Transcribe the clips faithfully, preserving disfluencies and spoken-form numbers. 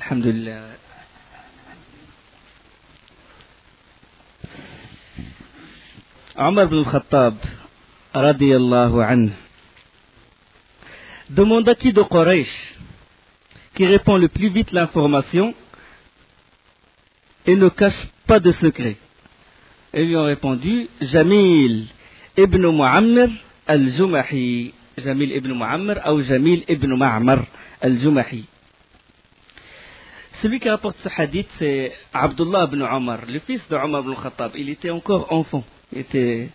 Alhamdulillah. Omar ibn Khattab, radiyallahu anhu, demande à qui de Quraysh, qui répand le plus vite l'information et ne cache pas de secret. Ils lui ont répondu Jamil ibn Mu'ammar al-Jumahi. Jamil ibn Mu'ammar ou Jamil ibn Ma'mar al-Jumahi. Celui qui rapporte ce hadith, c'est Abdullah ibn Omar, le fils de Omar ibn Khattab. Il était encore enfant. Il, était...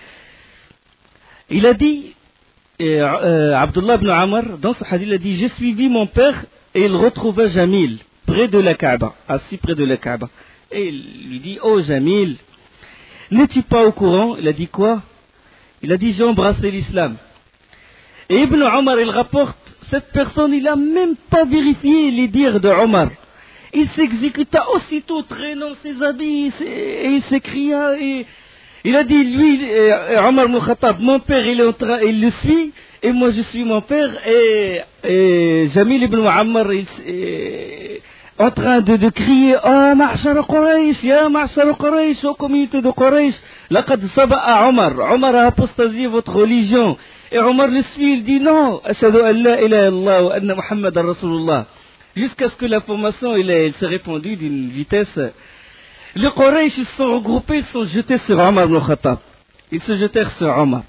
il a dit, euh, euh, Abdullah ibn Omar, dans ce hadith, il a dit j'ai suivi mon père et il retrouva Jamil près de la Kaaba, assis près de la Kaaba. Et il lui dit oh Jamil, n'es-tu pas au courant? Il a dit quoi? Il a dit j'ai embrassé l'islam. Et Ibn Omar, il rapporte, cette personne, il n'a même pas vérifié les dires de Omar. Il s'exécuta aussitôt, traînant ses habits, et il s'écria, et il a dit, lui, Omar ibn Khattab, mon père, il, est en train, il le suit, et moi je suis mon père, et, et Jamil ibn Mu'ammar, il est en train de, de crier, oh, Ma'shar Quraysh, ya Ma'shar Quraysh, ô communauté de Quraysh, laqad saba'a Omar, Omar a apostasié votre religion. Et Omar le suit, il dit non, ashhadu an la ilaha illallah wa anna Muhammadan Rasulullah. Jusqu'à ce que l'information elle, elle s'est répandue d'une vitesse. Les Quraysh ils se sont regroupés, ils se sont jetés sur Omar ibn Khattab. Ils se jetèrent sur Omar.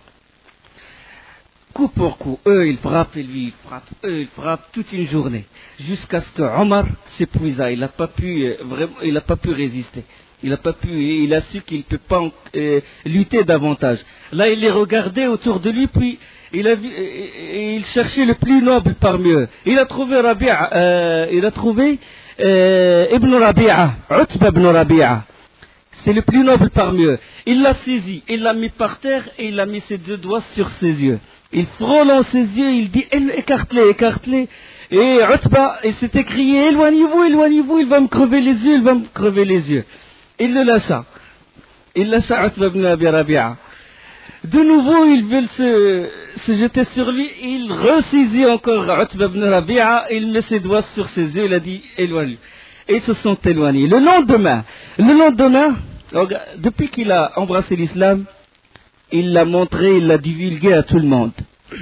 Coup pour coup, eux ils frappent et lui il frappe, eux ils frappent toute une journée. Jusqu'à ce que Omar s'épuisa, il n'a pas pu euh, vraiment, il n'a pas pu résister. Il n'a pas pu, il a su qu'il ne peut pas euh, lutter davantage. Là, il les regardait autour de lui, puis il, a vu, euh, il cherchait le plus noble parmi eux. Il a trouvé Rabi'a, euh, il a trouvé euh, Ibn Rabi'a, Utba ibn Rabi'a. C'est le plus noble parmi eux. Il l'a saisi, il l'a mis par terre et il a mis ses deux doigts sur ses yeux. Il frôlant ses yeux, il dit écarte-les, écarte-les. Et Utba, il s'est écrié éloignez-vous, éloignez-vous, il va me crever les yeux, il va me crever les yeux. Il le lâcha. Il lâcha Utba ibn Abi Rabi'a. De nouveau, ils veulent se, se jeter sur lui. Il ressaisit encore Utba ibn Rabi'a. Il met ses doigts sur ses yeux. Il a dit éloigne. Et ils se sont éloignés. Le lendemain, le lendemain, depuis qu'il a embrassé l'islam, il l'a montré, il l'a divulgué à tout le monde.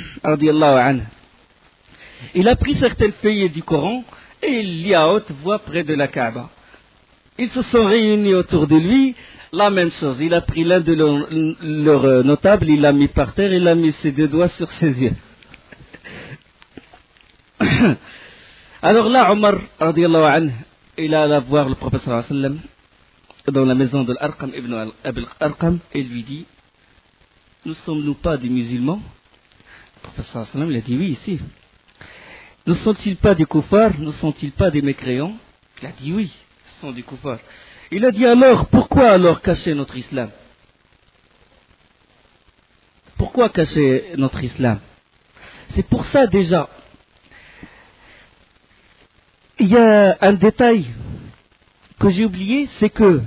Il a pris certaines feuilles du Coran et il lit à haute voix près de la Kaaba. Ils se sont réunis autour de lui, la même chose. Il a pris l'un de leurs leur notables, il l'a mis par terre, il a mis ses deux doigts sur ses yeux. Alors là, Omar, radiallahu anhu, il a allé voir le prophète sallallahu alayhi wa sallam dans la maison de l'Arqam ibn Abi al-Arqam et lui dit ne sommes-nous pas des musulmans? Le prophète sallallahu alayhi wa sallam il a dit oui, si. Ne sont-ils pas des koufars? Ne sont-ils pas des mécréants? Il a dit oui. Sont des koufars. Il a dit alors, pourquoi alors cacher notre islam? Pourquoi cacher notre islam? C'est pour ça déjà. Il y a un détail que j'ai oublié, c'est que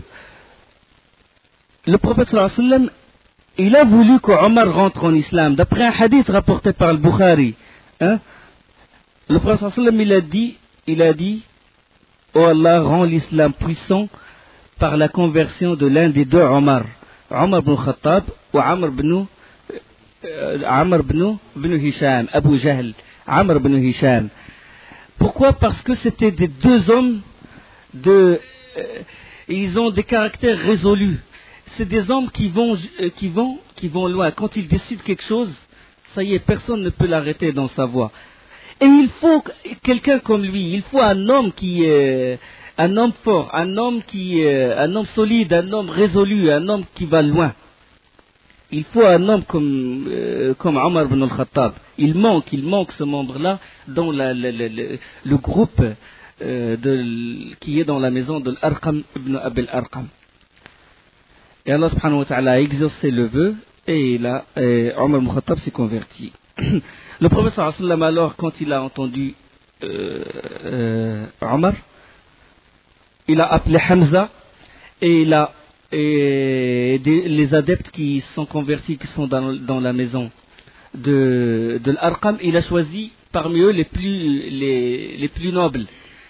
le prophète sallallahu alayhi wa sallam, il a voulu que Omar rentre en islam. D'après un hadith rapporté par le Bukhari, hein, le prophète sallallahu alayhi wa sallam, il a dit, il a dit, oh Allah rend l'islam puissant par la conversion de l'un des deux Omar, Omar ibn Khattab ou Amr ibn, euh, Amr ibn, ibn Hisham, Abu Jahl, Amr ibn Hisham. Pourquoi? Parce que c'était des deux hommes, de, euh, ils ont des caractères résolus. C'est des hommes qui vont, euh, qui vont, qui vont loin. Quand ils décident quelque chose, ça y est, personne ne peut l'arrêter dans sa voie. Et il faut quelqu'un comme lui, il faut un homme qui est un homme fort, un homme qui est un homme solide, un homme résolu, un homme qui va loin. Il faut un homme comme, euh, comme Omar ibn al-Khattab. Il manque, il manque ce membre-là dans la, la, la, la, le groupe euh, de, qui est dans la maison de l'Arqam ibn Abi al-Arqam. Et Allah subhanahu wa ta'ala a exaucé le vœu et il a, et Omar ibn al-Khattab s'est converti. Le prophète sallallahu alayhi wa sallam, alors, quand il a entendu euh, euh, Omar, il a appelé Hamza et il a et des, les adeptes qui sont convertis, qui sont dans, dans la maison de, de l'Arqam, il a choisi parmi eux les plus, les, les plus nobles.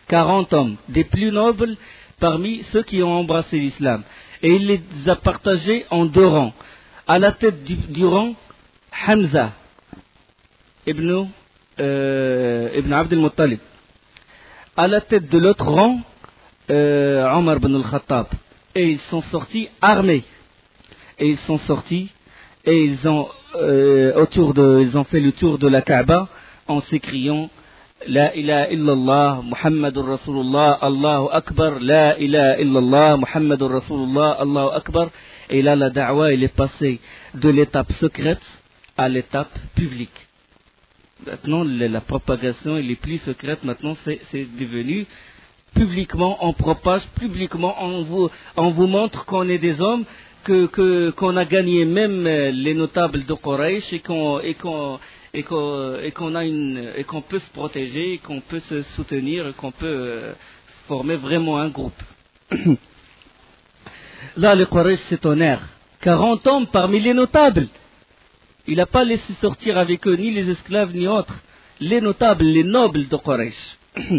quarante hommes, des plus nobles parmi ceux qui ont embrassé l'islam. Et il les a partagés en deux rangs. À la tête du, du rang, Hamza ibn, euh, ibn Abd al-Muttalib. À la tête de l'autre rang, euh, Omar ibn al-Khattab. Et ils sont sortis armés. Et ils sont sortis et ils ont, euh, autour de, ils ont fait le tour de la Kaaba en s'écriant La ilaha illallah, Muhammadur Rasulullah, Allahu Akbar, La ilaha illallah, Muhammadur Rasulullah, Allahu Akbar. Et là, la da'wa, elle est passée de l'étape secrète à l'étape publique. Maintenant, la propagation, elle est plus secrète. Maintenant, c'est, c'est devenu publiquement, on propage publiquement, on vous, on vous montre qu'on est des hommes, que, que, qu'on a gagné même les notables de Quraysh et qu'on, et qu'on, et qu'on, et qu'on a une, et qu'on peut se protéger, et qu'on peut se soutenir, et qu'on peut former vraiment un groupe. Là, le Quraysh s'étonnèrent. quarante hommes parmi les notables. Il n'a pas laissé sortir avec eux ni les esclaves ni autres. Les notables, les nobles de Quraysh.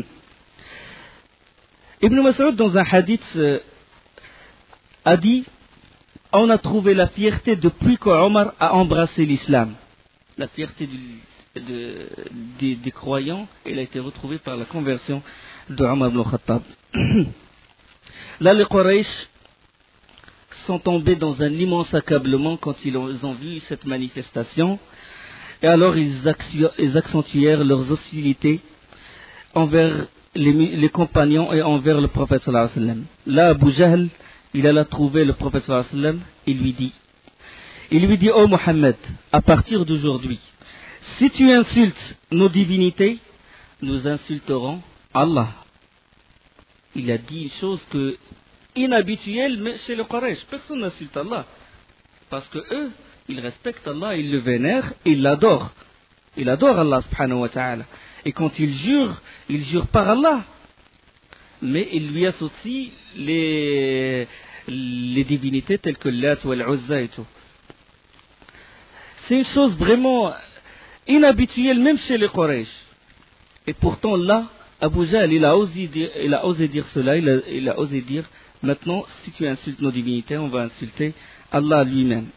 Ibn Mas'ud, dans un hadith, euh, a dit on a trouvé la fierté depuis qu'Omar a embrassé l'islam. La fierté du, de, des, des croyants, elle a été retrouvée par la conversion de Omar ibn Khattab. Là, les Quraysh sont tombés dans un immense accablement quand ils ont, ils ont vu cette manifestation. Et alors, ils, actu- ils accentuèrent leurs hostilités envers les, les compagnons et envers le prophète sallallahu alayhi wa sallam. Là, Abu Jahl, il alla trouver le prophète sallallahu alayhi wa sallam, il lui dit, il lui dit, ô Mohammed, à partir d'aujourd'hui, si tu insultes nos divinités, nous insulterons Allah. Il a dit une chose que, inhabituelle mais chez le Quraysh. Personne n'insulte Allah. Parce que eux, ils respectent Allah, ils le vénèrent, ils l'adorent. Ils adorent Allah subhanahu wa ta'ala. Et quand ils jurent, ils jurent par Allah. Mais ils lui associent les, les divinités telles que Lat ou Al-Uzza et tout. C'est une chose vraiment inhabituelle même chez les Quraysh. Et pourtant là, Abu Jahl, il a osé dire, il a osé dire cela, il a, il a osé dire, maintenant, si tu insultes nos divinités, on va insulter Allah lui-même.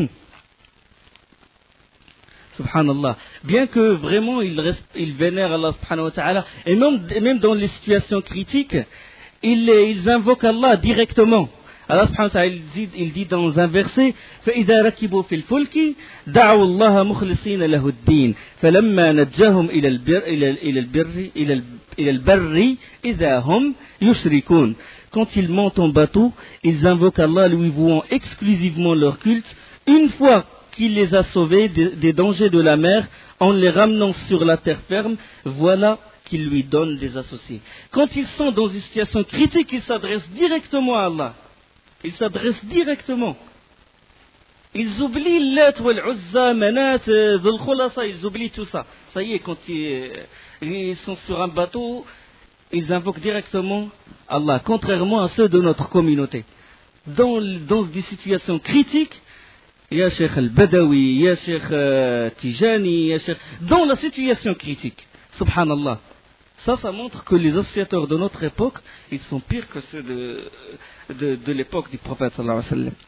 Subhanallah. Bien que vraiment il, reste, il vénère Allah subhanahu wa ta'ala, et même, même dans les situations critiques, ils, ils invoquent Allah directement. Allah subhanahu wa ta'ala, il dit, il dit dans un verset, فَإِذَا رَكِبُوا فِي الْفُلْكِ دَعَوُا اللَّهَ مُخْلِصِينَ لَهُ الدِّينَ فَلَمَّا نَجَّاهُمْ إِلَى الْبِرِّ إِلَى الْبِرِّ إِلَى الْبَرِّ إِذَا هُمْ يُشْرِكُونَ. Quand ils montent en bateau, ils invoquent Allah, lui vouant exclusivement leur culte. Une fois qu'il les a sauvés des, des dangers de la mer, en les ramenant sur la terre ferme, voilà qu'il lui donne des associés. Quand ils sont dans une situation critique, ils s'adressent directement à Allah. Ils s'adressent directement. Ils oublient Lat wal Uzza, Manat, Dhul Khulasa, ils oublient tout ça. Ça y est, quand ils, ils sont sur un bateau, ils invoquent directement Allah, contrairement à ceux de notre communauté. Dans, dans des situations critiques, Ya Sheikh al-Badawi, Ya Sheikh euh, Tijani, Ya Sheikh... Dans la situation critique, subhanallah. Ça, ça montre que les associateurs de notre époque, ils sont pires que ceux de, de, de l'époque du prophète sallallahu alayhi wa sallam.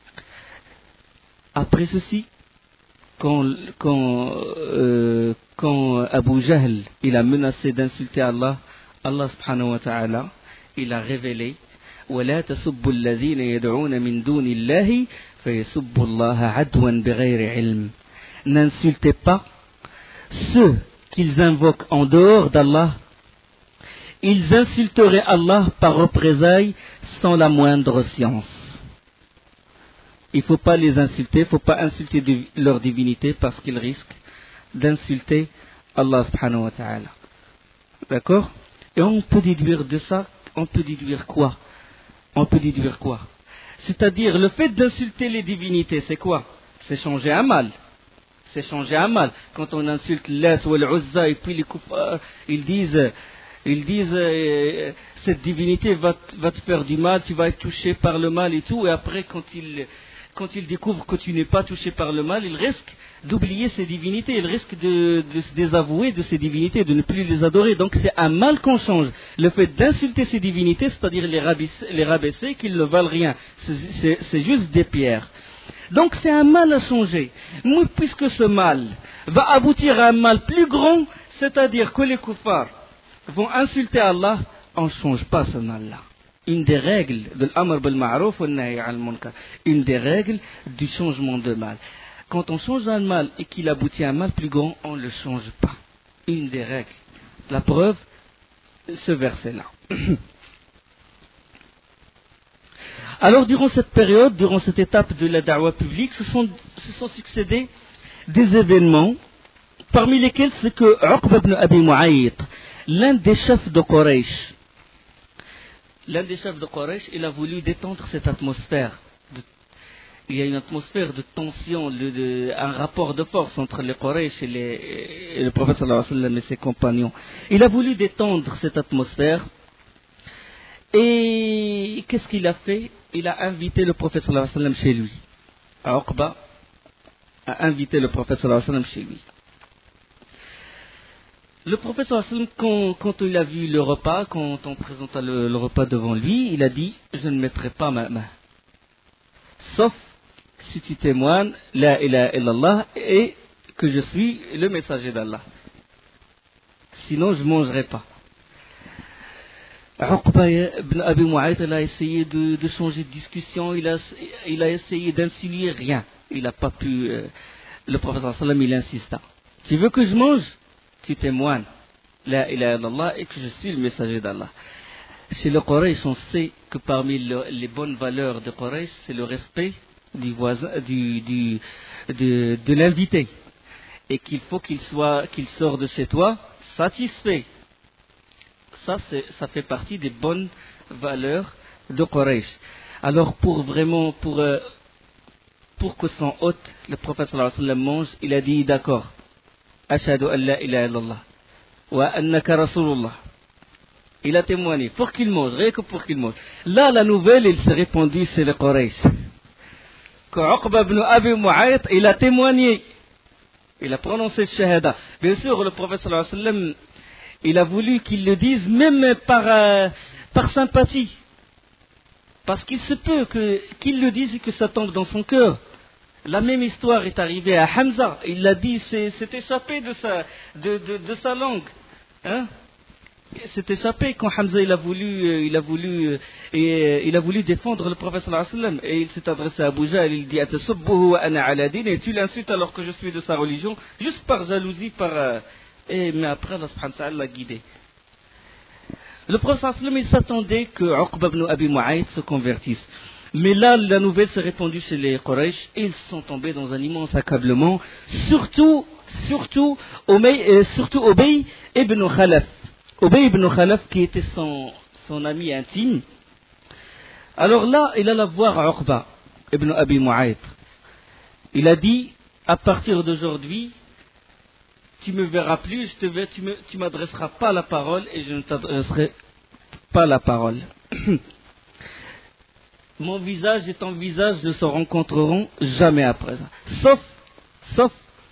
Après ceci, quand, quand, euh, quand Abu Jahl, il a menacé d'insulter Allah, Allah subhanahu wa ta'ala, il a révélé وَلَا تَسُبُّوا الَّذِينَ يَدْعُونَ مِن دُونِ اللَّهِ فَيَسُبُّوا اللَّهَ عَدْوًا بِغَيْرِ عِلْمٍ. N'insultez pas ceux qu'ils invoquent en dehors d'Allah. Ils insulteraient Allah par représailles sans la moindre science. Il ne faut pas les insulter, il ne faut pas insulter leur divinité parce qu'ils risquent d'insulter Allah subhanahu wa ta'ala. D'accord? Et on peut déduire de ça, on peut déduire quoi? On peut déduire quoi? C'est-à-dire, le fait d'insulter les divinités, c'est quoi? C'est changer un mal. C'est changer un mal. Quand on insulte Lat ou Al-Uzza, et puis les kuffars, ils disent, ils disent, euh, cette divinité va, va te faire du mal, tu vas être touché par le mal et tout, et après, quand ils, quand ils découvrent que tu n'es pas touché par le mal, ils risquent d'oublier ces divinités, ils risquent de, de se désavouer de ces divinités, de ne plus les adorer. Donc c'est un mal qu'on change. le fait d'insulter ces divinités, c'est-à-dire les rabaisser, les rabaisser qu'ils ne valent rien, c'est, c'est, c'est juste des pierres. Donc c'est un mal à changer. Mais puisque ce mal va aboutir à un mal plus grand, c'est-à-dire que les kuffars vont insulter Allah, on ne change pas ce mal-là. Une des règles de l'amr bil ma'ruf wa nahy al munkar, une des règles du changement de mal. Quand on change un mal et qu'il aboutit à un mal plus grand, on ne le change pas. Une des règles. La preuve, ce verset-là. Alors, durant cette période, durant cette étape de la da'wah publique, se sont, se sont succédés des événements, parmi lesquels c'est que Uqba ibn Abi Mu'ayt, l'un des chefs de Quraysh, l'un des chefs de Quraysh, il a voulu détendre cette atmosphère. De, il y a une atmosphère de tension, de, de, un rapport de force entre les Quraysh et, les, et le prophète sallallahu alayhi wa sallam et ses compagnons. Il a voulu détendre cette atmosphère. Et qu'est-ce qu'il a fait? Il a invité le prophète sallallahu alayhi wa sallam chez lui. Uqba a invité le prophète sallallahu alayhi wa sallam chez lui. Le prophète sallallahu alayhi wa sallam, quand, quand il a vu le repas, quand on présenta le, le repas devant lui, il a dit, je ne mettrai pas ma main. Sauf si tu témoignes, la ilaha illallah, et que je suis le messager d'Allah. Sinon, je ne mangerai pas. Uqba ibn Abi Mu'ayt, il a essayé de, de changer de discussion, il a, il a essayé d'insinuer rien. Il n'a pas pu. Euh, le prophète sallallahu alayhi wa sallam, il insista. Tu veux que je mange? Tu témoignes, la ilaha illallah, et que je suis le messager d'Allah. Chez le Quraysh, on sait que parmi le, les bonnes valeurs de Quraysh, c'est le respect du voisin, du, du, de, de l'invité. Et qu'il faut qu'il soit, qu'il sorte de chez toi satisfait. Ça, c'est, ça fait partie des bonnes valeurs de Quraysh. Alors, pour vraiment, pour, euh, pour que son hôte, le prophète sallallahu alayhi wa sallam, mange, il a dit d'accord. Ashhadu an la ilaha illallah wa annaka rasulullah. Il a témoigné pour qu'il mange, rien que pour qu'il mange. Là, la nouvelle, il s'est répandue chez les Quraysh. Quand Uqba ibn Abi Mu'ayt, il a témoigné. Il a prononcé le shahada. Bien sûr, le prophète sallallahu alayhi wa sallam, il a voulu qu'il le dise même par, euh, par sympathie. Parce qu'il se peut que, qu'il le dise et que ça tombe dans son cœur. La même histoire est arrivée à Hamza. Il l'a dit, c'est, c'est échappé de sa, de, de, de sa langue. Hein? C'est échappé quand Hamza il a voulu, il a voulu, et, il a voulu défendre le prophète sallallahu alayhi wa sallam. Et il s'est adressé à Abu Jahl, il dit Atasubbuhu wa ana ala din, et tu l'insultes alors que je suis de sa religion, juste par jalousie, par. Euh, et, mais après, Allah subhanahu wa ta'ala l'a guidé. Le prophète sallallahu alayhi wa sallam, il s'attendait que Uqba ibn Abi Mu'ayt se convertisse. Mais là, la nouvelle s'est répandue chez les Quraysh et ils sont tombés dans un immense accablement, surtout, surtout, Ubay, euh, surtout Ubay ibn Khalaf. Ubay ibn Khalaf qui était son, son ami intime. Alors là, il alla voir Uqba ibn Abi Mu'ayt. Il a dit, à partir d'aujourd'hui, tu me verras plus, je te vais, tu me, tu m'adresseras pas la parole et je ne t'adresserai pas la parole. Mon visage et ton visage ne se rencontreront jamais après ça. Sauf, sauf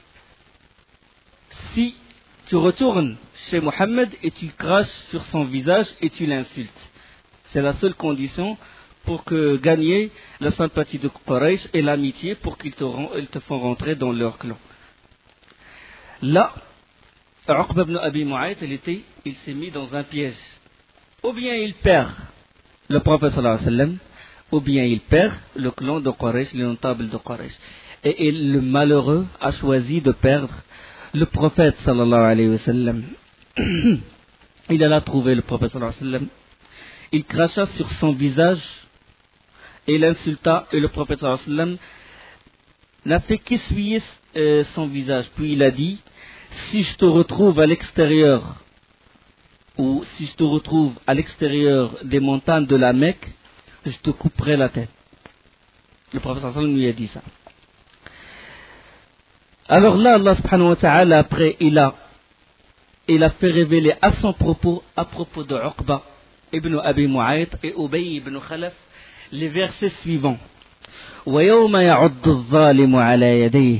si tu retournes chez Mohammed et tu craches sur son visage et tu l'insultes. C'est la seule condition pour que gagner la sympathie de Quraysh et l'amitié pour qu'ils te, ils te font rentrer dans leur clan. Là, Uqba ibn Abi Mu'ayt, il, était, il s'est mis dans un piège. Ou bien il perd le prophète sallallahu alayhi wa sallam, ou bien il perd le clan de Quraysh, les notables de Quraysh. Et, et le malheureux a choisi de perdre le prophète sallallahu alayhi wa sallam. Il alla trouver le prophète sallallahu alayhi wa sallam. Il cracha sur son visage et l'insulta, et le prophète sallallahu alayhi wa sallam n'a fait qu'essuyer euh, son visage. Puis il a dit, si je te retrouve à l'extérieur, ou si je te retrouve à l'extérieur des montagnes de la Mecque, je te couperai la tête. Le prophète sallallahu alayhi wa sallam lui a dit ça. Alors là, Allah subhanahu wa ta'ala, après, il a, il a fait révéler à son propos, à propos de Uqba ibn Abi Mu'ayt et Ubay ibn Khalaf, les versets suivants. وَيَوْمَ يَعُضُّ الظَّالِمُ عَلَى يَدَيْهِ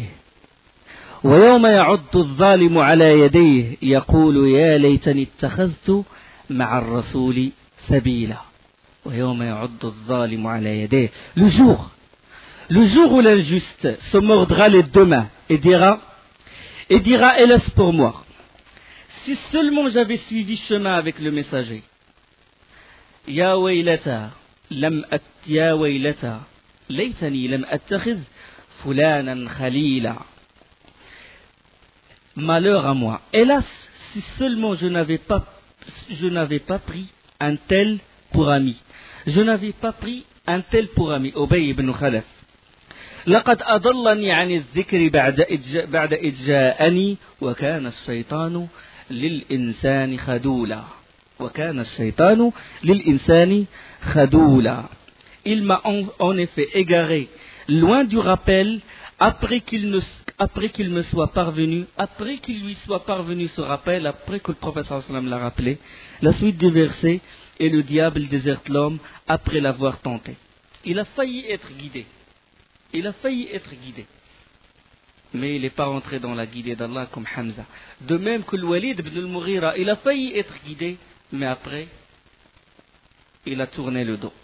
وَيَوْمَ يَعُضُّ الظَّالِمُ عَلَى يَدَيْهِ يَقُولُ يَا لَيْتَنِي اتَّخَذْتُ مع الرسول سبيلا ويوم يعض الظالم على يديه. Le jour, le jour où l'injuste se mordra les deux mains et dira, et dira hélas pour moi, si seulement j'avais suivi chemin avec le messager. Ya waylata lam at ya waylata laytani lam attakhiz fulanan khalila. Malheur à moi. Hélas, si seulement je n'avais pas, je n'avais pas pris un tel pour ami. Je n'avais pas pris un tel pour ami. Ubay ibn Khalaf. لقد أضلني عن الذكر بعد إذ بعد إذ جاءني وكان الشيطان للإنسان خذولا. وكان الشيطان للإنسان خذولا. Il m'a en, en effet égaré loin du rappel après qu'il, ne, après qu'il me soit parvenu, après qu'il lui soit parvenu ce rappel, après que le prophète sallallahu alayhi wa sallam l'a rappelé, la suite du verset, et le diable déserte l'homme après l'avoir tenté. Il a failli être guidé. Il a failli être guidé. Mais il n'est pas rentré dans la guidée d'Allah comme Hamza. De même que le Walid ibn al-Mughira, il a failli être guidé, mais après, il a tourné le dos.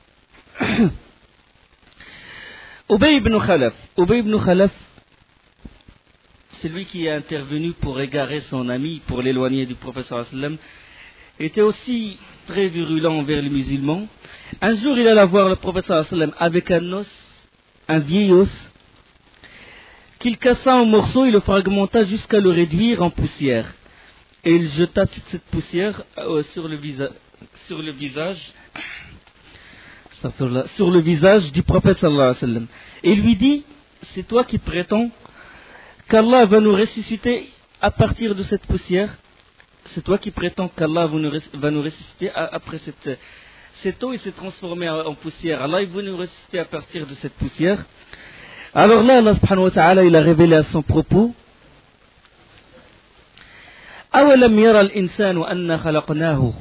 Ubay ibn Khalaf, Ubay ibn Khalaf, c'est lui qui est intervenu pour égarer son ami, pour l'éloigner du prophète sallallahu alayhi wa sallam, était aussi très virulent envers les musulmans. Un jour, il alla voir le prophète sallallahu alayhi wa sallam avec un os, un vieil os, qu'il cassa en morceaux et le fragmenta jusqu'à le réduire en poussière. Et il jeta toute cette poussière euh, sur, le visa- sur le visage sur le visage du prophète sallallahu alayhi wa sallam. Et il lui dit, c'est toi qui prétends qu'Allah va nous ressusciter à partir de cette poussière. C'est toi qui prétends qu'Allah va nous ressusciter après cette, cette eau, il s'est transformé en poussière. Allah il va nous ressusciter à partir de cette poussière. Alors là, Allah subhanahu wa ta'ala, il a révélé à son propos, أولم يرى الإنسان أن خلقناه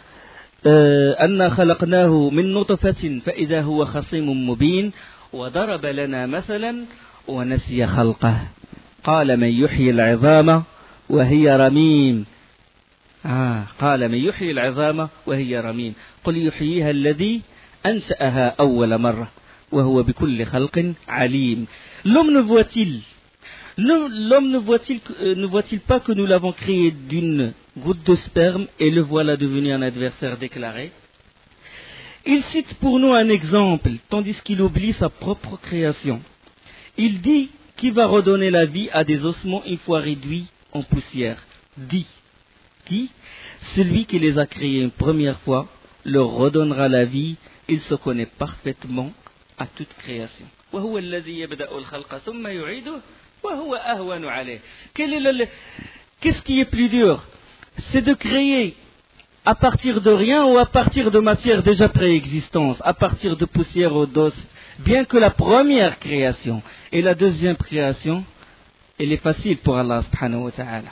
أن خلقناه من نطفة فإذا هو خصيم مبين وضرب لنا مثلا ونسي خلقه قال من يحيي العظام وهي رميم آه قال من يحيي العظام وهي رميم قل يحييها الذي أنشأها أول مرة وهو بكل خلق عليم. L'homme ne voit-il L'homme ne voit-il, euh, ne voit-il pas que nous l'avons créé d'une goutte de sperme et le voilà devenu un adversaire déclaré? Il cite pour nous un exemple, tandis qu'il oublie sa propre création. Il dit qui va redonner la vie à des ossements une fois réduits en poussière. Dit qui? Celui qui les a créés une première fois leur redonnera la vie. Il se connaît parfaitement à toute création. وهو الذي يبدأ الخلق ثم يعيده وهو أهون عليه. Quel est le, qu'est-ce qui est plus dur? C'est de créer à partir de rien ou à partir de matière déjà préexistante, à partir de poussière ou d'os, bien que la première création et la deuxième création, elle est facile pour Allah subhanahu wa ta'ala.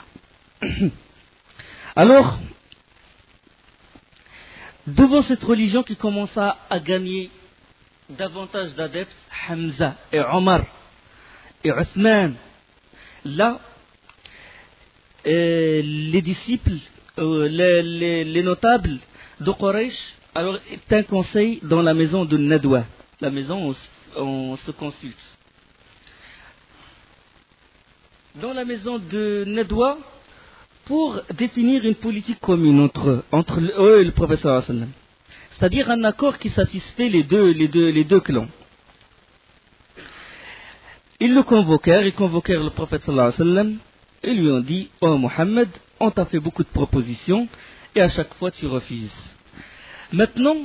Alors, devant cette religion qui commença à gagner davantage d'adeptes, Hamza et Omar et Othman, là, euh, les disciples, euh, les, les, les notables de Quraysh, alors est un conseil dans la maison de Nadwa, la maison où on se consulte. Dans la maison de Nadwa, pour définir une politique commune entre, entre eux et le prophète sallallahu alayhi wa sallam. C'est-à-dire un accord qui satisfait les deux, les deux, les deux clans. Ils le convoquèrent, ils convoquèrent le prophète sallallahu alayhi wa sallam et lui ont dit, oh Mohammed, on t'a fait beaucoup de propositions et à chaque fois tu refuses. Maintenant,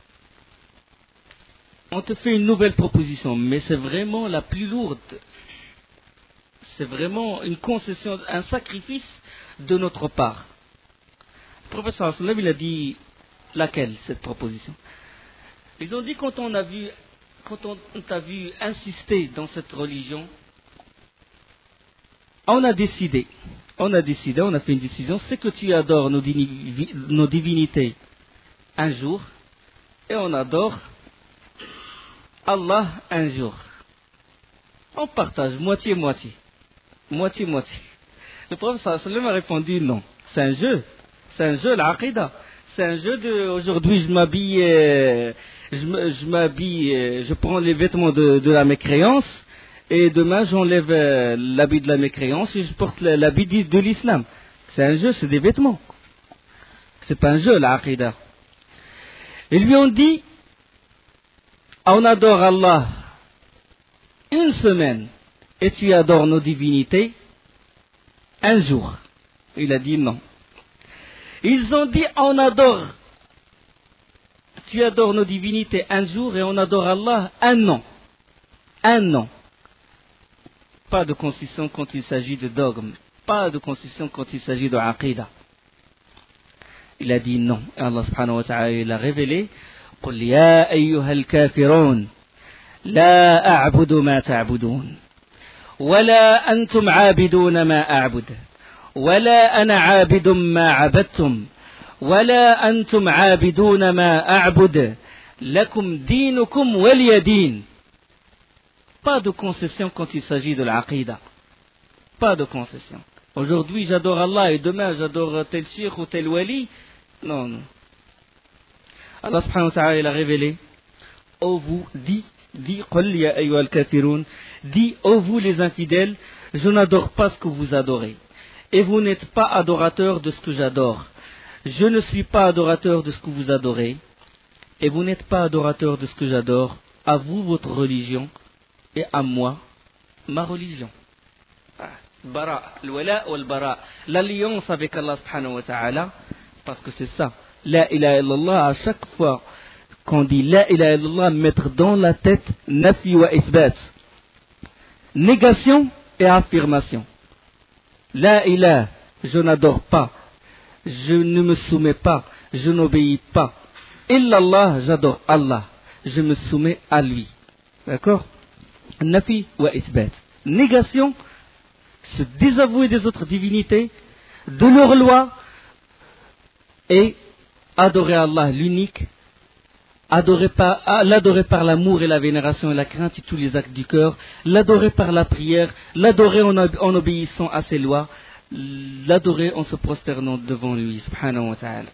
on te fait une nouvelle proposition, mais c'est vraiment la plus lourde. C'est vraiment une concession, un sacrifice de notre part. Le prophète sallallahu alayhi wa sallam, il a dit, laquelle, cette proposition? Ils ont dit, quand on a vu, quand on t'a vu insister dans cette religion, on a décidé, on a décidé, on a fait une décision, c'est que tu adores nos, divi- nos divinités un jour, et on adore Allah un jour. On partage moitié-moitié. Moitié-moitié. Le prophète sallallahu alayhi wa sallam a répondu non. C'est un jeu. C'est un jeu, l'aqidah. C'est un jeu de. Aujourd'hui, je m'habille, euh, je, me- je m'habille, euh, je prends les vêtements de, de la mécréance, et demain j'enlève euh, l'habit de la mécréance et je porte la- l'habit de, de l'islam. C'est un jeu, c'est des vêtements. C'est pas un jeu, la aqidah. Et lui on dit, on adore Allah une semaine, et tu adores nos divinités un jour. Il a dit non. Ils ont dit, on adore, tu adores nos divinités un jour et on adore Allah un an. Un an. Pas de concession quand il s'agit de dogme. Pas de concession quand il s'agit de aqidah. Il a dit non. Et Allah subhanahu wa ta'ala il a révélé, قل يا أيها الكافرون لا أعبد ما تعبدون ولا أنتم عابدون ما أعبد ولا أنا عابد ما عبدتم ولا أنتم عابدون ما أعبد لكم دينكم ولي دين. Pas de concession quand il s'agit de l'aqida. Pas de concession. Aujourd'hui j'adore Allah et demain j'adore tel cheikh ou tel wali. Non, non. Allah subhanahu wa ta'ala il a révélé, ô vous, dis, dis, قل يا أيها الكافرون, dis, ô vous les infidèles, je n'adore pas ce que vous adorez. Et vous n'êtes pas adorateurs de ce que j'adore. Je ne suis pas adorateur de ce que vous adorez. Et vous n'êtes pas adorateur de ce que j'adore. À vous votre religion et à moi ma religion. Bara, al-wala wal-bara. L'alliance avec Allah subhanahu wa ta'ala, parce que c'est ça. La ilaha illallah, à chaque fois qu'on dit la ilaha illallah, mettre dans la tête nafi wa isbat. Négation et affirmation. La ilaha, je n'adore pas, je ne me soumets pas, je n'obéis pas. Illallah, j'adore Allah, je me soumets à lui. D'accord? Nafi wa isbat. Négation, se désavouer des autres divinités, de leur loi, et adorer Allah l'unique, adorer par, l'adorer par l'amour et la vénération et la crainte et tous les actes du cœur, l'adorer par la prière, l'adorer en, en obéissant à ses lois, l'adorer en se prosternant devant lui, subhanahu wa ta'ala.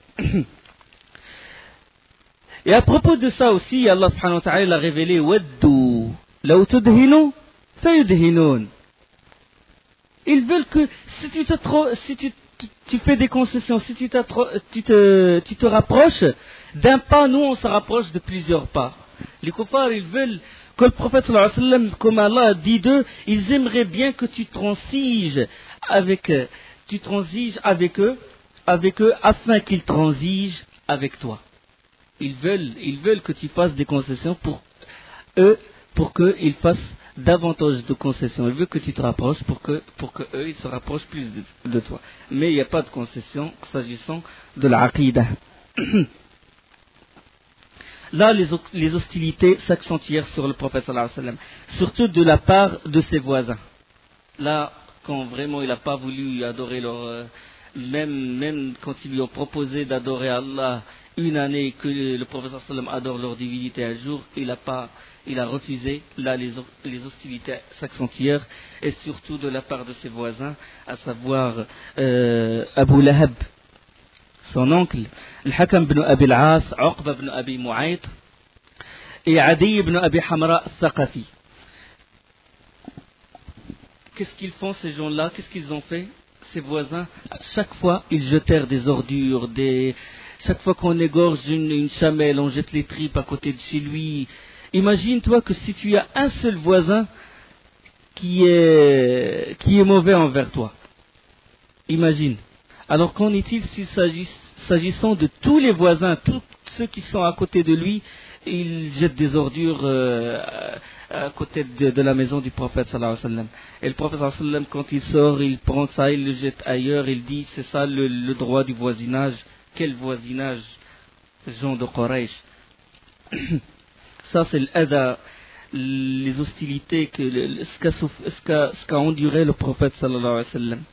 Et à propos de ça aussi, Allah subhanahu wa ta'ala a révélé Waddu, law tudhinu, fayudhinun. Ils veulent que si tu te, si tu, tu, tu fais des concessions, si tu, tu, te, tu te rapproches d'un pas, nous on se rapproche de plusieurs pas. Les kuffars, ils veulent que le prophète sallallahu alayhi wa sallam, comme Allah dit d'eux, ils aimeraient bien que tu transiges avec, tu transiges avec eux, avec eux, afin qu'ils transigent avec toi. Ils veulent, ils veulent que tu fasses des concessions pour eux, pour qu'ils fassent davantage de concessions. Ils veulent que tu te rapproches pour que, pour que eux, ils se rapprochent plus de, de toi. Mais il n'y a pas de concession s'agissant de l'aqidah. Là, les, les hostilités s'accentuèrent sur le prophète sallallahu alayhi wa sallam, surtout de la part de ses voisins. Là, quand vraiment il n'a pas voulu adorer leur... Euh, même, même quand ils lui ont proposé d'adorer Allah une année et que le prophète sallallahu alayhi wa sallam adore leur divinité un jour, il a, pas, il a refusé. Là, les, les hostilités s'accentuèrent, et surtout de la part de ses voisins, à savoir euh, Abu Lahab, son oncle, Al-Hakam ibn Abi al-As, Uqba ibn Abi Mu'ayt et Adi ibn Abi Hamra al-Thaqafi. Qu'est-ce qu'ils font ces gens-là? Qu'est-ce qu'ils ont fait? Ces voisins, chaque fois, ils jetèrent des ordures, des... chaque fois qu'on égorge une, une chamelle, on jette les tripes à côté de chez lui. Imagine-toi que si tu as un seul voisin qui est, qui est mauvais envers toi. Imagine. Alors qu'en est-il s'il s'agit, s'agissant de tous les voisins, tous ceux qui sont à côté de lui, ils jettent des ordures euh, à côté de, de la maison du prophète sallallahu alayhi wa sallam. Et le prophète sallallahu alayhi wa sallam, quand il sort, il prend ça, il le jette ailleurs, il dit c'est ça le, le droit du voisinage. Quel voisinage, gens de Quraysh. Ça c'est l'ada, les hostilités, que, le, ce, qu'a, ce, qu'a, ce qu'a enduré le prophète sallallahu alayhi wa sallam.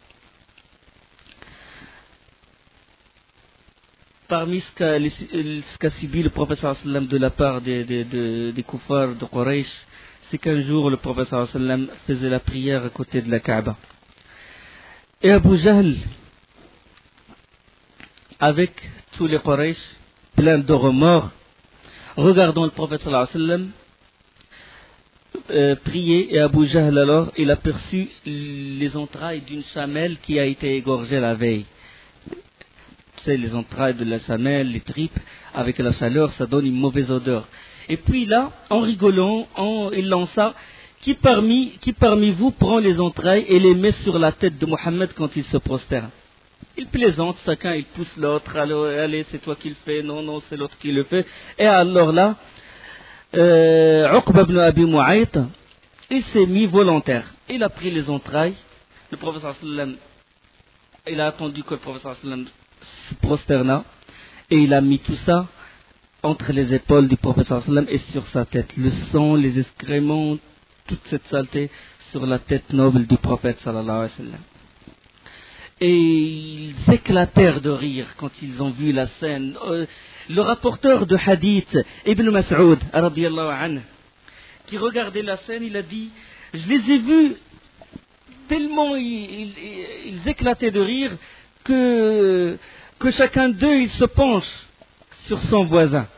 Parmi ce qu'a, ce qu'a subi le prophète sallallahu alayhi wa sallam de la part des, des, des, des kuffars de Quraysh, c'est qu'un jour le prophète sallallahu alayhi wa sallam faisait la prière à côté de la Kaaba. Et Abu Jahl, avec tous les Quraysh, plein de remords, regardant le prophète sallallahu alayhi wa sallam euh, prier, et Abu Jahl alors, il aperçut les entrailles d'une chamelle qui a été égorgée la veille. Tu sais, les entrailles de la chamelle, les tripes, avec la chaleur, ça donne une mauvaise odeur. Et puis là, en rigolant, en, il lança, qui parmi, qui parmi vous prend les entrailles et les met sur la tête de Mohammed quand il se prosterne? Il plaisante, chacun il pousse l'autre, allez, allez c'est toi qui le fais, non, non, c'est l'autre qui le fait. Et alors là, euh, Uqba ibn Abi Mu'ayt, il s'est mis volontaire. Il a pris les entrailles, le prophète sallam, il a attendu que le prophète sallam se prosterna, et il a mis tout ça entre les épaules du prophète sallam et sur sa tête. Le sang, les excréments, toute cette saleté sur la tête noble du prophète sallallahu alayhi wa sallam. Et ils éclatèrent de rire quand ils ont vu la scène. Euh, le rapporteur de hadith, Ibn Mas'ud, radiyallahu anhu, qui regardait la scène, il a dit, je les ai vus tellement ils, ils, ils éclataient de rire que, que chacun d'eux il se penche sur son voisin.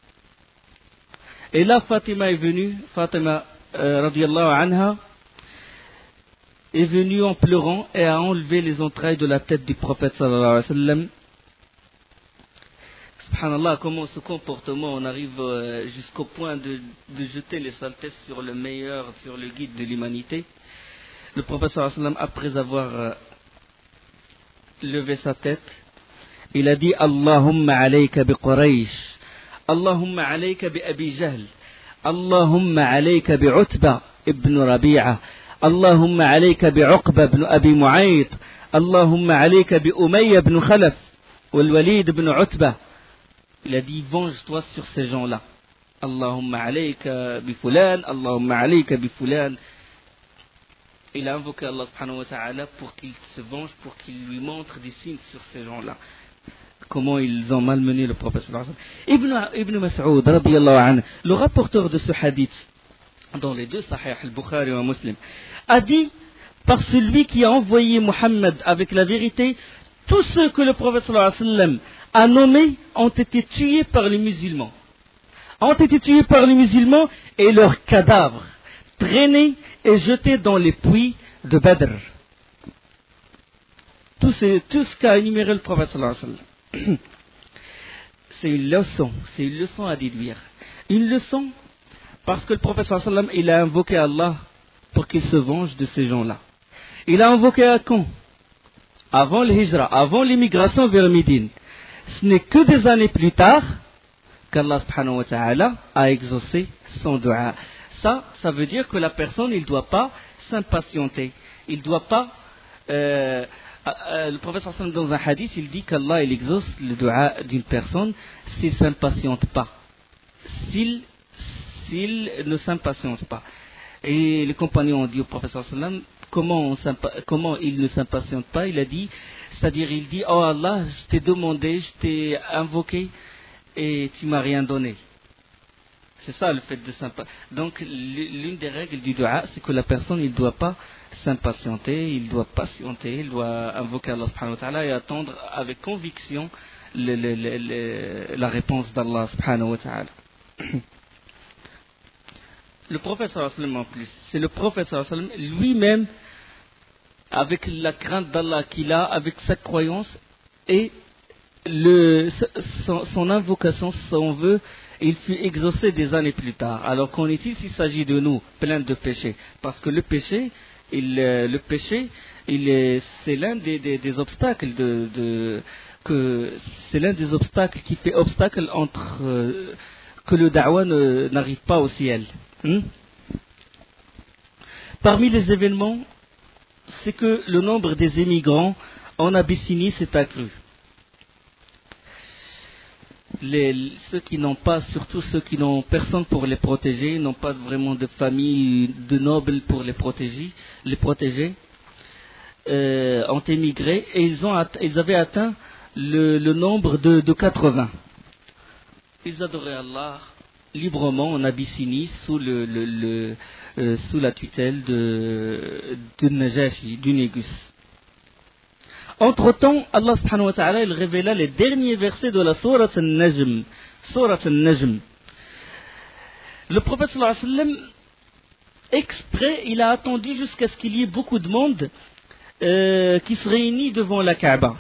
Et là Fatima est venue, Fatima euh, radiyallahu anha, est venue en pleurant et a enlevé les entrailles de la tête du prophète sallallahu alayhi wa sallam. Subhanallah, comment ce comportement, on arrive euh, jusqu'au point de, de jeter les saletés sur le meilleur, sur le guide de l'humanité. Le prophète sallallahu alayhi wa sallam, après avoir euh, levé sa tête, il a dit Allahumma alayka bi Quraysh, Allahumma alayka bi Abi Jahl, Allahumma alayka bi Utba ibn Rabi'a, اللهم عليك بعقبة بن أبي معيط اللهم عليك بأمية بن خلف والوليد بن عتبة. Il a dit venge-toi sur ces gens-là. Allahumma alayka bi fulan, Allahumma alayka bi fulan. Il a invoqué Allah subhanahu wa ta'ala pour qu'il se venge, pour qu'il lui montre des signes sur ces gens-là. Comment ils ont malmené le prophète sallallahu alayhi wa sallam. Ibn, Ibn Mas'ud radiyallahu anhu, le rapporteur de ce hadith dans les deux Sahih al-Bukhari et Muslim, a dit par celui qui a envoyé Mohammed avec la vérité, tous ceux que le prophète sallallahu alayhi wa sallam a nommés ont été tués par les musulmans. Ont été tués par les musulmans et leurs cadavres traînés et jetés dans les puits de Badr. Tout ce, tout ce qu'a énuméré le prophète sallallahu alayhi wa sallam. C'est une leçon, c'est une leçon à déduire. Une leçon parce que le prophète sallallahu alayhi wa sallam, il a invoqué Allah pour qu'il se venge de ces gens-là. Il a invoqué à quand? Avant l'hijra, avant l'immigration vers Médine. Ce n'est que des années plus tard qu'Allah subhanahu wa ta'ala a exaucé son dua. Ça, ça veut dire que la personne, il ne doit pas s'impatienter. Il ne doit pas... Euh, euh, le prophète sallallahu alayhi wa sallam, dans un hadith, il dit qu'Allah, il exauce le dua d'une personne s'il ne s'impatiente pas. S'il s'il ne s'impatiente pas. Et les compagnons ont dit au prophète sallallahu alayhi wa sallam, comment, on comment il ne s'impatiente pas? Il a dit, c'est-à-dire il dit, oh Allah, je t'ai demandé, je t'ai invoqué et tu m'as rien donné. C'est ça le fait de s'impatienter. Donc l'une des règles du dua, c'est que la personne, il ne doit pas s'impatienter, il doit patienter, il doit invoquer Allah subhanahu wa ta'ala et attendre avec conviction le, le, le, le, la réponse d'Allah subhanahu wa ta'ala. Le prophète sallallahu alayhi wa sallam en plus, c'est le prophète sallallahu alayhi wa sallam lui-même, avec la crainte d'Allah qu'il a, avec sa croyance et le, son, son invocation, son vœu, il fut exaucé des années plus tard. Alors qu'en est-il s'il s'agit de nous, pleins de péchés? Parce que le péché, il, le péché, il est, c'est l'un des, des, des obstacles de, de, que, c'est l'un des obstacles qui fait obstacle entre euh, que le da'wa ne, n'arrive pas au ciel. Hmm? Parmi les événements, c'est que le nombre des émigrants en Abyssinie s'est accru. Les, ceux qui n'ont pas, surtout ceux qui n'ont personne pour les protéger, n'ont pas vraiment de famille, de nobles pour les protéger, les protéger euh, ont émigré et ils, ont, ils avaient atteint le, le nombre de, de quatre-vingts. Ils adoraient Allah librement en Abyssinie sous, le, le, le, euh, sous la tutelle de, de Najashi, du Négus. Entre-temps, Allah subhanahu wa ta'ala, il révéla les derniers versets de la sourate Al-Najm. Sourate Al-Najm. Le prophète sallallahu alayhi wa sallam, exprès, il a attendu jusqu'à ce qu'il y ait beaucoup de monde euh, qui se réunit devant la Kaaba.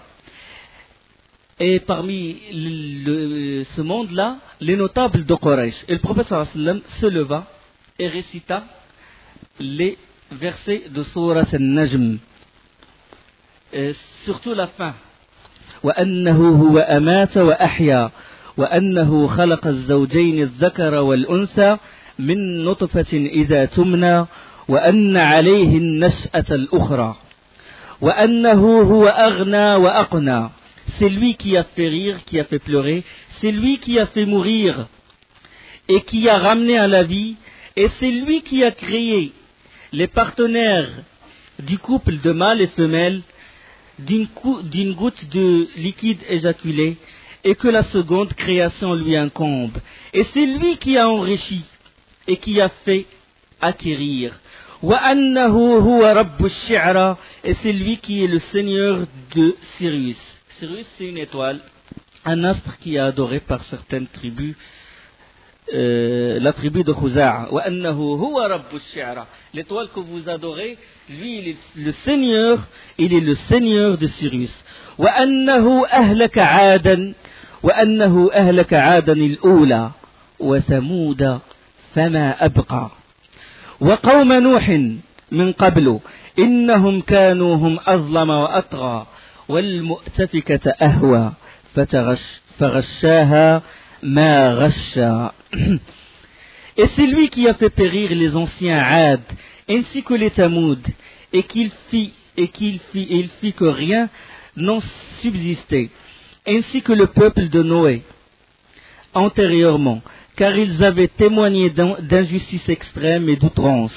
Et parmi le, le, ce monde-là, les notables de Quraysh. Et le prophète sallallahu alayhi wa sallam se leva et récita les versets de sourate Al-Najm. Et surtout la fin. وأنه هو أمات وأحيا وأنه خلق الزوجين الذكر والأنثى من نطفة إذا تمنى وأن عليه النشأة الأخرى وأنه هو أغنى وأقنى. C'est lui qui a fait rire, qui a fait pleurer, c'est lui qui a fait mourir et qui a ramené à la vie, et c'est lui qui a créé les partenaires du couple de mâle et femelle d'une, cou- d'une goutte de liquide éjaculé, et que la seconde création lui incombe. Et c'est lui qui a enrichi et qui a fait acquérir. وَأَنَّهُ هُوَ رَبُّ الشِّعْرَى. Et c'est lui qui est le seigneur de Sirius. Sirius, c'est une étoile, un astre qui est adoré par certaines tribus, euh, la tribu de Khuza'a. وَأَنَّهُ هُوَ رَبُّ الشِّعْرَى. L'étoile que vous adorez, lui, il est le seigneur, il est le seigneur de Sirius. وَأَنَّهُ أَهْلَكَ عَادًا وَأَنَّهُ أَهْلَكَ عَادًا الْأُولَى وَثَمُودَ فَمَا أَبْقَى وقوم نوح من قبل إنهم كانوا هم أظلم وأطغى والمؤتفكة أهوى فتغش فغشاها ما غشا. Et c'est lui qui a fait périr les anciens Ad ainsi que les Tamoud, et qu'il fit et qu'il fit et il fit que rien n'en subsistait, ainsi que le peuple de Noé antérieurement, car ils avaient témoigné d'injustice extrême et d'outrance.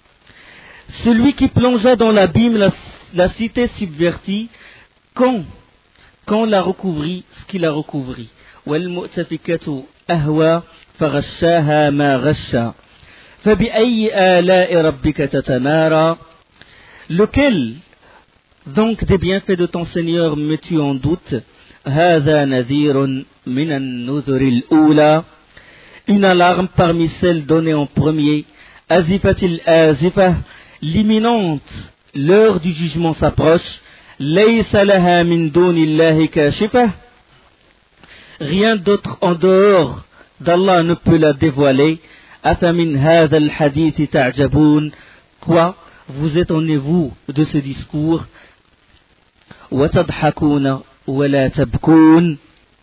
Celui qui plongea dans l'abîme la, la cité subvertie, quand, quand l'a recouvrit, ce qu'il a recouvri. وَالْمُؤْتَفِكَةُ أَهْوَى فَغَشَّاهَا مَا غَشَّا فَبِأَيِّ آلَاءِ رَبِّكَ تَتَمَارَى. Lequel donc des bienfaits de ton Seigneur mets-tu en doute? هَذَا نَذِيرٌ مِنَ النُّذُرِ الْأُولَى. Une alarme parmi celles données en premier. Azifatil azifah, l'imminente, l'heure du jugement s'approche. Laysa laha min dunillahi kashifah. Rien d'autre en dehors d'Allah ne peut la dévoiler. Afamin hadha al-hadith ta'jaboun. Quoi? Vous étonnez-vous de ce discours? Wa tadhakuna wa la tabkoun.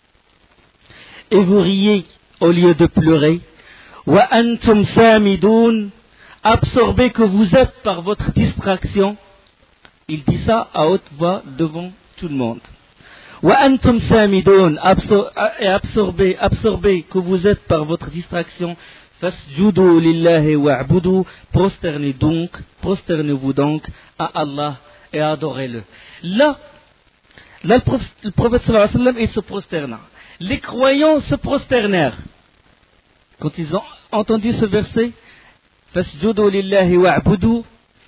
Et vous riez au lieu de pleurer. Wa antum samidoun, absorbés que vous êtes par votre distraction. Il dit ça à haute voix devant tout le monde. Wa antum samidoun, et absorbés, absorbés que vous êtes par votre distraction. Fasjudu lillahi wa'budu, prosternez donc, prosternez-vous donc à Allah et adorez-le. Là, là le prophète, le prophète sallallahu alayhi wa sallam, il se prosterna. Les croyants se prosternèrent. Quand ils ont entendu ce verset, Fasjudu lillahi wa'budu,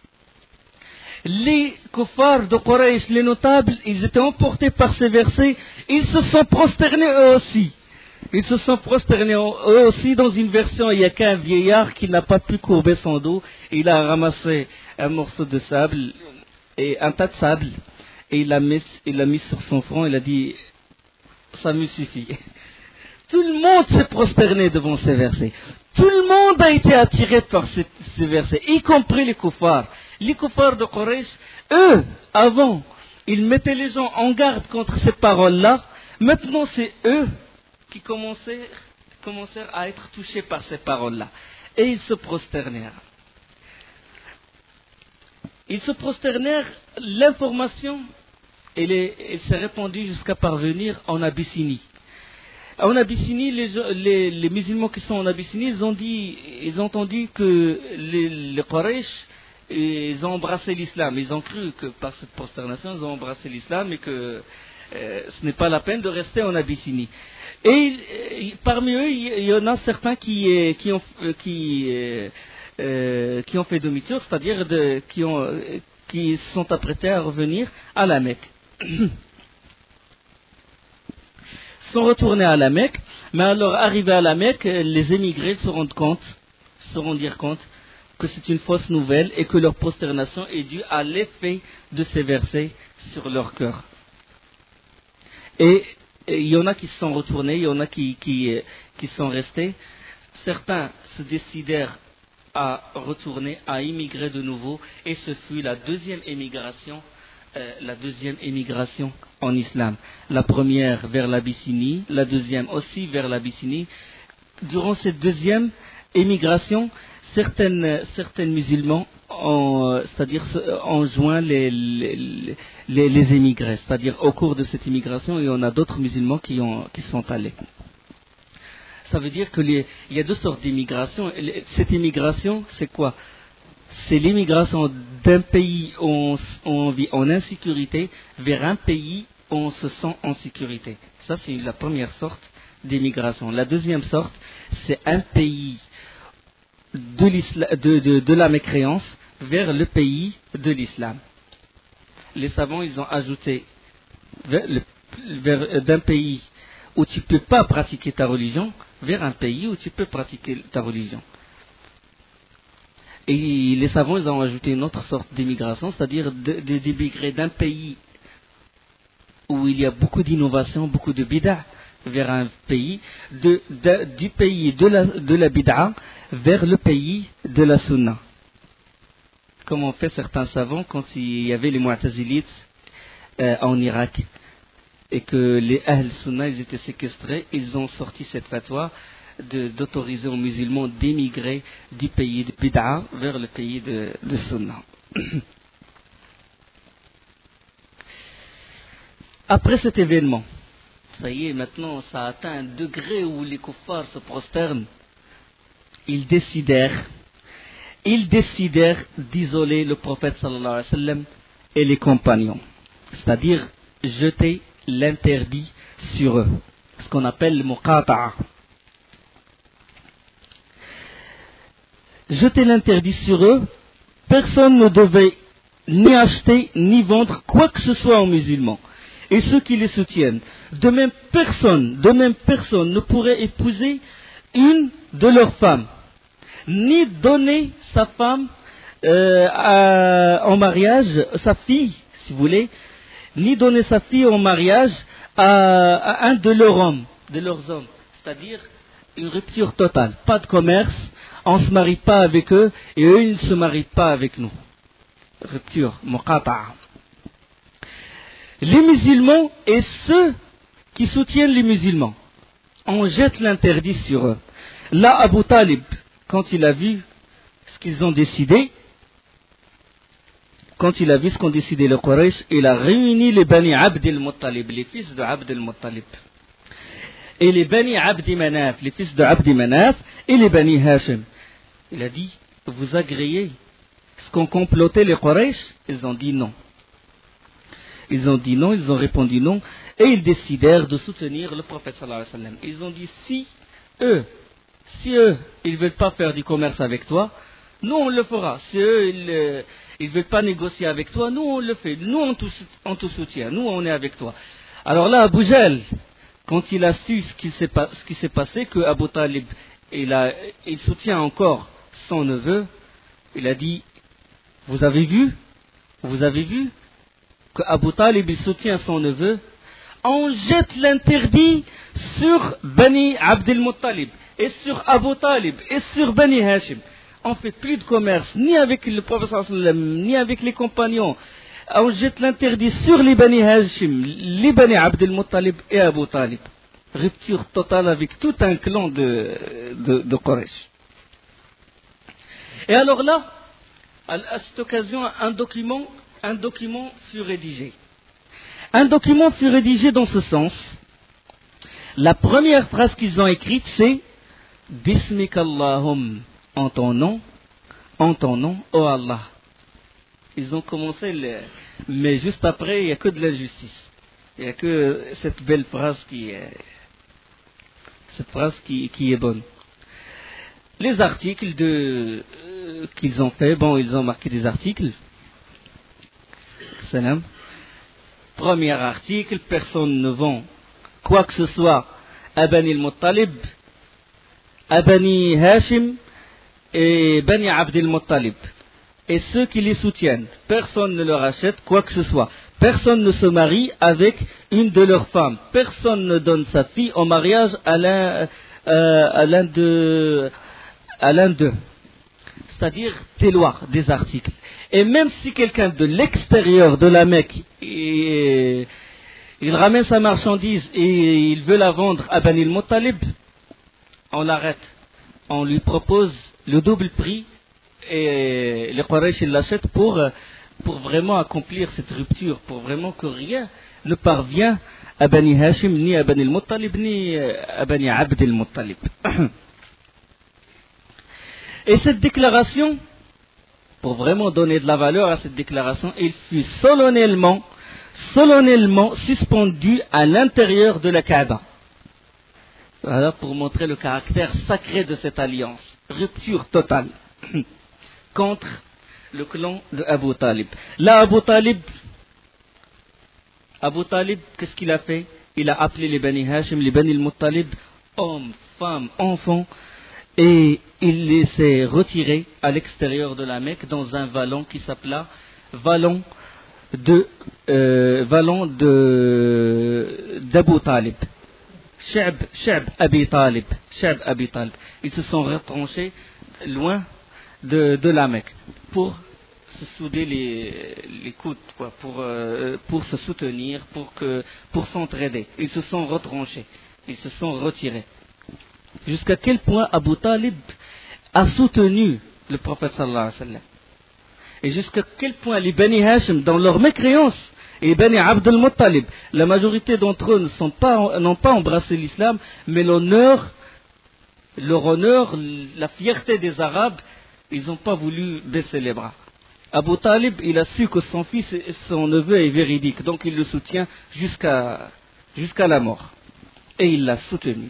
les kuffars de Quraysh, les notables, ils étaient emportés par ces versets, ils se sont prosternés eux aussi. Ils se sont prosternés eux aussi. Dans une version, il n'y a qu'un vieillard qui n'a pas pu courber son dos, il a ramassé un morceau de sable, et un tas de sable, et il l'a mis, il l'a mis sur son front, il a dit, ça me suffit. Tout le monde s'est prosterné devant ces versets. Tout le monde a été attiré par ces, ces versets, y compris les kuffars. Les kuffars de Quraysh, eux, avant, ils mettaient les gens en garde contre ces paroles-là. Maintenant, c'est eux qui commencèrent, commencèrent à être touchés par ces paroles-là. Et ils se prosternèrent. Ils se prosternèrent, l'information, elle, est, elle s'est répandue jusqu'à parvenir en Abyssinie. En Abyssinie, les, les, les musulmans qui sont en Abyssinie, ils ont dit, ils ont entendu que les, les Quraysh, ils ont embrassé l'islam. Ils ont cru que par cette prosternation, ils ont embrassé l'islam et que euh, ce n'est pas la peine de rester en Abyssinie. Et, et parmi eux, il y en a certains qui, qui, ont, qui, euh, qui ont fait demi-tour, c'est-à-dire de, qui, ont, qui sont apprêtés à revenir à la Mecque. sont retournés à la Mecque, mais alors arrivés à la Mecque, les émigrés se rendent compte, se rendirent compte que c'est une fausse nouvelle et que leur prosternation est due à l'effet de ces versets sur leur cœur. Et il y en a qui se sont retournés, il y en a qui, qui, qui sont restés. Certains se décidèrent à retourner, à immigrer de nouveau, et ce fut la deuxième émigration, euh, la deuxième émigration en islam. La première vers l'Abyssinie, la deuxième aussi vers l'Abyssinie. Durant cette deuxième émigration, certaines, certains musulmans ont, c'est-à-dire, ont joint les, les, les, les émigrés. C'est-à-dire, au cours de cette immigration, il y en a d'autres musulmans qui, ont, qui sont allés. Ça veut dire qu'il y a deux sortes d'immigration. Cette immigration, c'est quoi? C'est l'immigration d'un pays où on, on vit en insécurité vers un pays où on se sent en sécurité. Ça, c'est la première sorte d'immigration. La deuxième sorte, c'est un pays de, de, de, de la mécréance vers le pays de l'islam. Les savants, ils ont ajouté vers, le, vers, d'un pays où tu ne peux pas pratiquer ta religion vers un pays où tu peux pratiquer ta religion. Et les savants, ils ont ajouté une autre sorte d'immigration, c'est-à-dire d'immigrer d'un pays où il y a beaucoup d'innovation, beaucoup de bid'a, vers un pays, de, de, du pays de la, de la bid'a vers le pays de la sunna. Comme ont fait certains savants quand il y avait les mu'tazilites euh, en Irak, et que les Ahl Sunna ils étaient séquestrés, ils ont sorti cette fatwa de, d'autoriser aux musulmans d'émigrer du pays de Bid'a vers le pays de, de Sunna. Après cet événement, ça y est, maintenant ça a atteint un degré où les kuffars se prosternent, ils décidèrent, ils décidèrent d'isoler le prophète sallallahu alayhi wa sallam et les compagnons, c'est-à-dire jeter l'interdit sur eux, ce qu'on appelle le muqata'a. Jeter l'interdit sur eux, personne ne devait ni acheter ni vendre quoi que ce soit aux musulmans et ceux qui les soutiennent. De même personne, de même personne ne pourrait épouser une de leurs femmes, ni donner sa femme euh, à, en mariage, sa fille, si vous voulez, ni donner sa fille en mariage à, à un de leurs hommes, de leurs hommes, c'est-à-dire une rupture totale, pas de commerce, on ne se marie pas avec eux et eux ils ne se marient pas avec nous. Rupture, muqata'a. Les musulmans et ceux qui soutiennent les musulmans, on jette l'interdit sur eux. Là, Abu Talib, quand il a vu ce qu'ils ont décidé, quand il a vu ce qu'ont décidé les Quraysh, il a réuni les Bani Abd al-Muttalib, les fils de Abd al-Muttalib, et les Bani Abd Manaf, les fils de Abd Manaf, et les Bani Hashim. Il a dit, vous agréez ce qu'ont comploté les Quraysh? Ils ont dit non. Ils ont dit non, ils ont répondu non, et ils décidèrent de soutenir le prophète sallallahu alayhi wa sallam. Ils ont dit, si eux, si eux, ils ne veulent pas faire du commerce avec toi, nous on le fera. Si eux, ils ne veulent pas négocier avec toi, nous on le fait. Nous on te, on te soutient, nous on est avec toi. Alors là, Abu Jahl, quand il a su ce qui s'est, ce qui s'est passé, que Abu Talib, il, a, il soutient encore son neveu, il a dit, vous avez vu, vous avez vu que Abu Talib il soutient son neveu, on jette l'interdit sur Bani Abd al-Muttalib et sur Abu Talib et sur Bani Hashim. On ne fait plus de commerce ni avec le prophète sallallahu alayhi wa sallam, ni avec les compagnons. On jette l'interdit sur les Bani Hashim, les Bani Abd al-Muttalib et Abu Talib. Rupture totale avec tout un clan de, de, de Quraysh. Et alors là, à cette occasion, un document, un document fut rédigé. Un document fut rédigé dans ce sens. La première phrase qu'ils ont écrite, c'est Bismikallahum, en ton nom, en ton nom, oh Allah. Ils ont commencé, le... mais juste après, il n'y a que de l'injustice. Il n'y a que cette belle phrase qui est, cette phrase qui, qui est bonne. Les articles de, euh, qu'ils ont fait, bon, ils ont marqué des articles. Salam. Premier article, personne ne vend quoi que ce soit à Bani al-Muttalib, à Bani Hashim et Bani Abd al-Muttalib. Et ceux qui les soutiennent, personne ne leur achète quoi que ce soit. Personne ne se marie avec une de leurs femmes. Personne ne donne sa fille en mariage à l'un, euh, à l'un de, à l'un d'eux. C'est-à-dire des lois, des articles. Et même si quelqu'un de l'extérieur de la Mecque, il, il ramène sa marchandise et il veut la vendre à Bani al-Muttalib, on l'arrête. On lui propose le double prix et les Quraysh l'achètent pour, pour vraiment accomplir cette rupture, pour vraiment que rien ne parvient à Bani Hashim, ni à Bani al-Muttalib, ni à Bani Abd al-Muttalib. Et cette déclaration, pour vraiment donner de la valeur à cette déclaration, il fut solennellement, solennellement suspendu à l'intérieur de la Kaaba. Voilà, pour montrer le caractère sacré de cette alliance. Rupture totale contre le clan de Abu Talib. Là, Abu Talib, Abu Talib, qu'est-ce qu'il a fait? Il a appelé les Bani Hashim, les Bani al-Muttalib, hommes, femmes, enfants, et il les s'est retirés à l'extérieur de la Mecque dans un vallon qui s'appela vallon de euh, vallon de d'Abu Talib. Sha'b, Sha'b Abi Talib, Sha'b Abi Talib. Ils se sont retranchés loin de, de la Mecque pour se souder les, les coudes, quoi, pour, euh, pour se soutenir, pour, que, pour s'entraider. Ils se sont retranchés, ils se sont retirés. Jusqu'à quel point Abu Talib a soutenu le prophète sallallahu alayhi wa sallam. Et jusqu'à quel point les Bani Hashim, dans leur mécréance, et Bani Abd al-Muttalib, la majorité d'entre eux ne sont pas, n'ont pas embrassé l'islam, mais l'honneur, leur honneur, la fierté des Arabes, ils n'ont pas voulu baisser les bras. Abu Talib, il a su que son fils, son neveu est véridique, donc il le soutient jusqu'à, jusqu'à la mort. Et il l'a soutenu.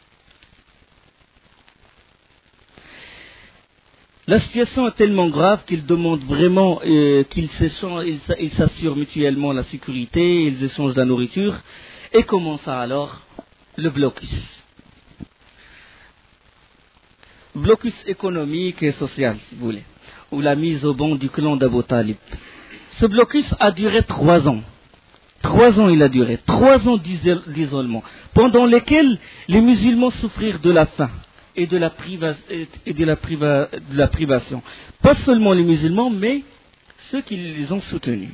La situation est tellement grave qu'ils demandent vraiment euh, qu'ils ils s'assurent mutuellement la sécurité, ils échangent la nourriture, et commence alors le blocus. Blocus économique et social, si vous voulez, ou la mise au banc du clan d'Abu Talib. Ce blocus a duré trois ans. Trois ans il a duré, trois ans d'isolement, pendant lesquels les musulmans souffrirent de la faim et de la, priva, et de, la priva, de la privation. Pas seulement les musulmans, mais ceux qui les ont soutenus.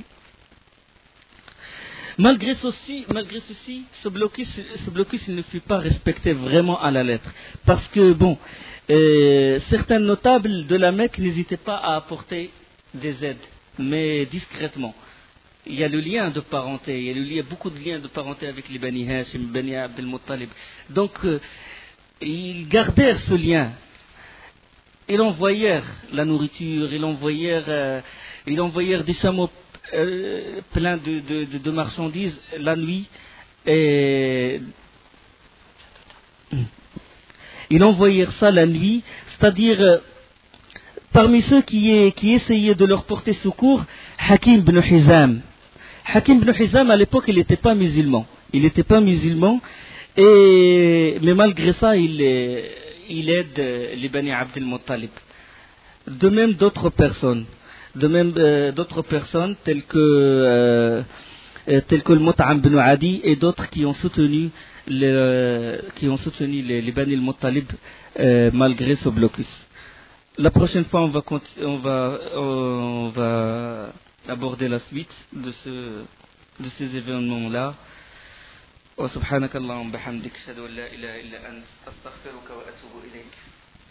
Malgré ceci, malgré ceci ce, blocus, ce blocus il ne fut pas respecté vraiment à la lettre. Parce que, bon, euh, certains notables de la Mecque n'hésitaient pas à apporter des aides, mais discrètement. Il y a le lien de parenté, il y a, le lien, beaucoup de liens de parenté avec les Bani Hashim, Bani Abd al-Muttalib. Donc, euh, ils gardèrent ce lien. Ils envoyèrent la nourriture, ils envoyèrent, euh, ils envoyèrent des chameaux euh, pleins de, de, de, de marchandises la nuit. Et ils envoyèrent ça la nuit, c'est-à-dire euh, parmi ceux qui, qui essayaient de leur porter secours, Hakim ibn Hizam. Hakim ibn Hizam, à l'époque, il n'était pas musulman. Il n'était pas musulman. Et, mais malgré ça, il, il aide les Bani Abd al-Muttalib. De même d'autres personnes, de même euh, d'autres personnes telles que euh, telles que le Mut'am ibn Adi et d'autres qui ont soutenu les, qui ont soutenu les, les Bani al-Muttalib euh, malgré ce blocus. La prochaine fois, on va on va on va aborder la suite de ce de ces événements-là. وسبحانك اللهم بحمدك أشهد أن لا إله إلا أنت أستغفرك وأتوب إليك